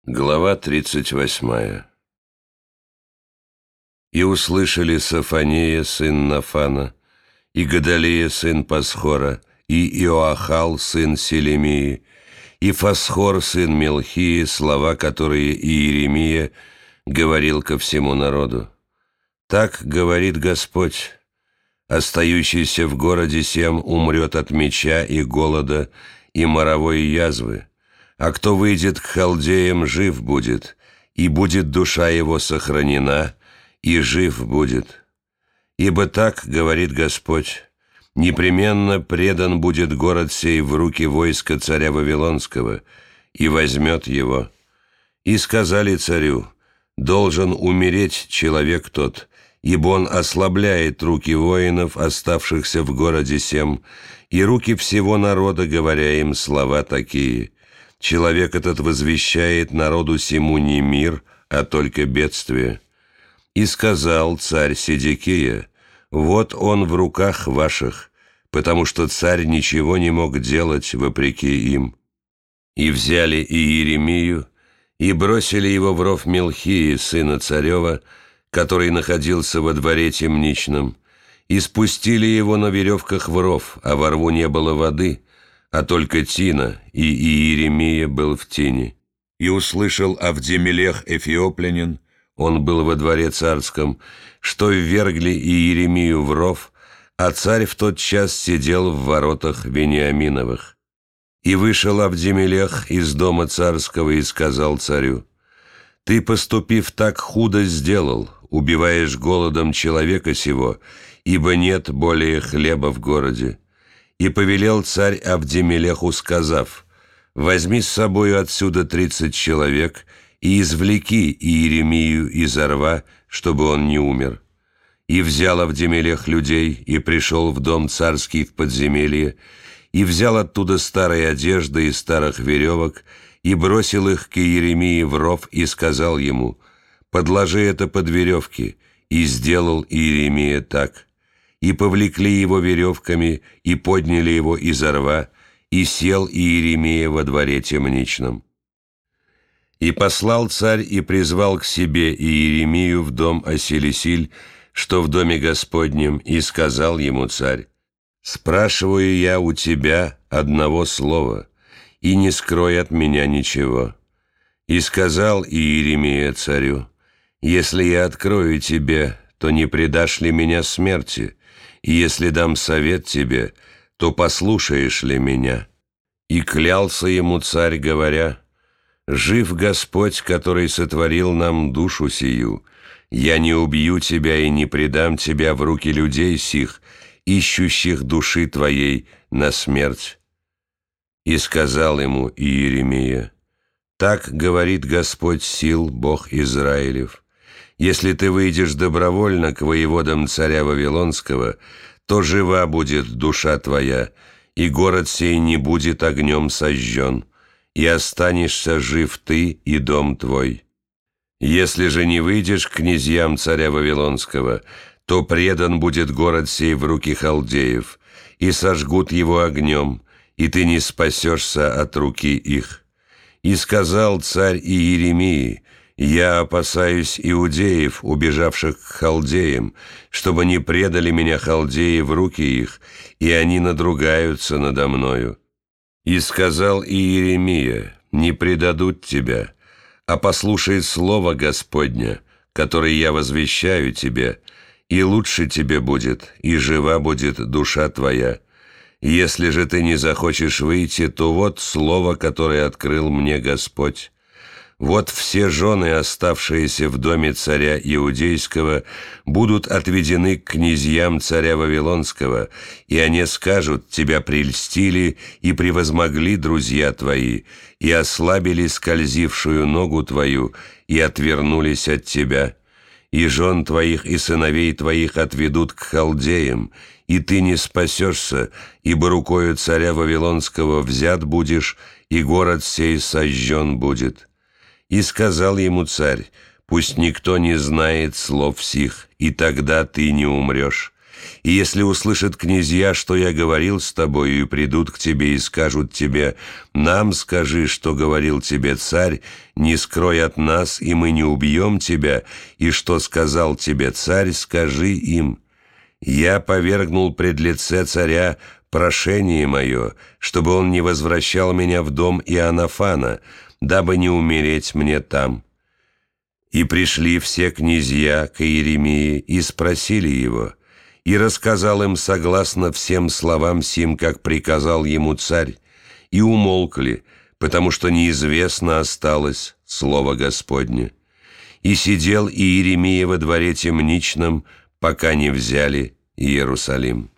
Глава 38. «И услышали Софония, сын Нафана, и Гадалия, сын Пасхора, и Иоахал, сын Селемии, и Фасхор, сын Мелхии, слова, которые Иеремия говорил ко всему народу. Так говорит Господь: остающийся в городе сем умрет от меча и голода и моровой язвы, а кто выйдет к халдеям, жив будет, и будет душа его сохранена, и жив будет. Ибо так говорит Господь: непременно предан будет город сей в руки войска царя Вавилонского, и возьмет его. И сказали царю: должен умереть человек тот, ибо он ослабляет руки воинов, оставшихся в городе сем, и руки всего народа, говоря им слова такие: человек этот возвещает народу сему не мир, а только бедствие. И сказал царь Седекия: вот он в руках ваших, потому что царь ничего не мог делать вопреки им. И взяли Иеремию, и бросили его в ров Мелхии, сына царева, который находился во дворе темничном, и спустили его на веревках в ров, а во рву не было воды, а только тина, и Иеремия был в тине. И услышал Авдемелех Эфиоплянин, он был во дворе царском, что ввергли Иеремию в ров, а царь в тот час сидел в воротах Вениаминовых. И вышел Авдемелех из дома царского и сказал царю: ты, поступив так, худо сделал, убиваешь голодом человека сего, ибо нет более хлеба в городе. И повелел царь Авдемелеху, сказав: возьми с собою отсюда 30 человек и извлеки Иеремию из рва, чтобы он не умер. И взял Авдемелех людей, и пришел в дом царский в подземелье, и взял оттуда старые одежды и старых веревок, и бросил их к Иеремии в ров, и сказал ему: подложи это под веревки. И сделал Иеремия так. И повлекли его веревками, и подняли его из рва, и сел Иеремия во дворе темничном. И послал царь и призвал к себе Иеремию в дом Оселесиль, что в доме Господнем, и сказал ему царь: спрашиваю я у тебя одного слова, и не скрой от меня ничего. И сказал Иеремия царю: если я открою тебе, то не предашь ли меня смерти? И если дам совет тебе, то послушаешь ли меня? И клялся ему царь, говоря: жив Господь, который сотворил нам душу сию, я не убью тебя и не предам тебя в руки людей сих, ищущих души твоей на смерть. И сказал ему Иеремия: так говорит Господь сил, Бог Израилев: если ты выйдешь добровольно к воеводам царя Вавилонского, то жива будет душа твоя, и город сей не будет огнем сожжен, и останешься жив ты и дом твой. Если же не выйдешь к князьям царя Вавилонского, то предан будет город сей в руки халдеев, и сожгут его огнем, и ты не спасешься от руки их. И сказал царь Иеремии: я опасаюсь иудеев, убежавших к халдеям, чтобы не предали меня халдеи в руки их, и они надругаются надо мною. И сказал Иеремия: не предадут тебя, а послушай слово Господня, которое я возвещаю тебе, и лучше тебе будет, и жива будет душа твоя. Если же ты не захочешь выйти, то вот слово, которое открыл мне Господь. Вот все жены, оставшиеся в доме царя Иудейского, будут отведены к князьям царя Вавилонского, и они скажут: тебя прельстили и превозмогли друзья твои, и ослабили скользившую ногу твою, и отвернулись от тебя. И жен твоих и сыновей твоих отведут к халдеям, и ты не спасешься, ибо рукою царя Вавилонского взят будешь, и город сей сожжен будет». И сказал ему царь: пусть никто не знает слов сих, и тогда ты не умрешь. И если услышат князья, что я говорил с тобою, и придут к тебе и скажут тебе: нам скажи, что говорил тебе царь, не скрой от нас, и мы не убьем тебя, и что сказал тебе царь, скажи им: я повергнул пред лице царя прошение мое, чтобы он не возвращал меня в дом Иоаннафана, дабы не умереть мне там». И пришли все князья к Иеремии и спросили его, и рассказал им согласно всем словам сим, как приказал ему царь, и умолкли, потому что неизвестно осталось слово Господне. И сидел Иеремия во дворе темничном, пока не взяли Иерусалим.